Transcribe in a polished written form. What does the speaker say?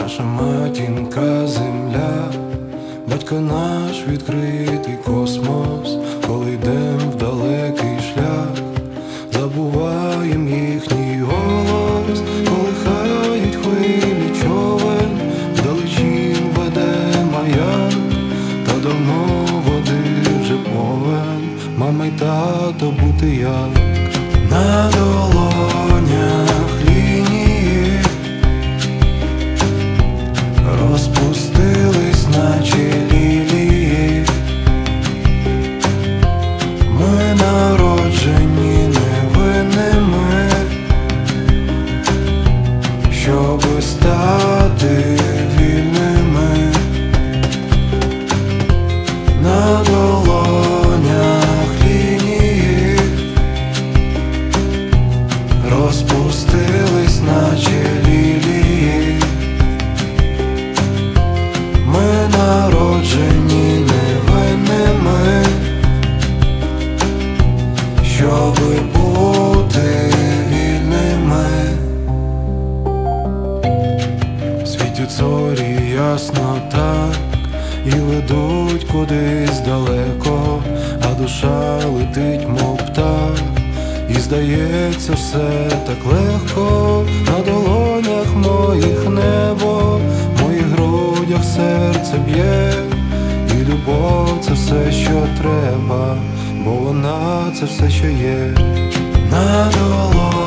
наша матінка земля, батько наш відкритий космос. Коли йдем в далекий шлях, забуваєм їхній голос. Колихають хвилі човен, вдалечінь веде маяк, та давно води вже повен. Мама й тато бути як на долонях лінії розпустились, наче лілії. Ми народжені невинними, щоби стати вільними. На долонях лінії розпустились, наче лілії. Ми народжені невинними, щоби бути вільними. Світять зорі ясно так і ведуть кудись далеко, а душа летить, мов птах, і здається все так легко. На долонях моїх небо, в моїх грудях серце б'є, і любов — це все, що треба, бо вона — це все, що є. На долонях